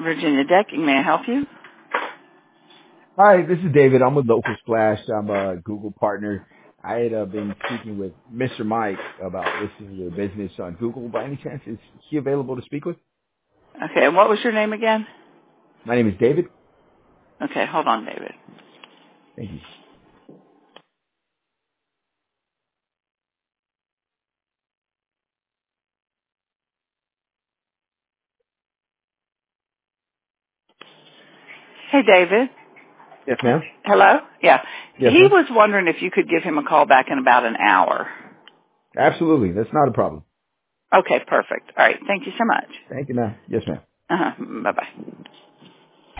Virginia Decking, may I help you? Hi, this is David. I'm with Local Splash. I'm a Google partner. I had been speaking with Mr. Mike about listing your business on Google. By any chance, is he available to speak with? Okay, and what was your name again? My name is David. Okay, hold on, David. Thank you. Hey, David. Yes, ma'am. Hello? Yeah. Yes, He ma'am. was wondering if you could give him a call back in about an hour. Absolutely. That's not a problem. Okay, perfect. All right, thank you so much. Thank you, ma'am. Yes, ma'am. Bye-bye.